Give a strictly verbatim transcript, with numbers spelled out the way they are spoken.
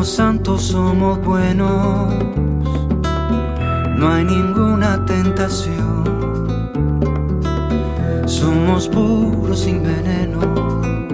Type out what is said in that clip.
Somos santos, somos buenos, no hay ninguna tentación. Somos puros sin veneno.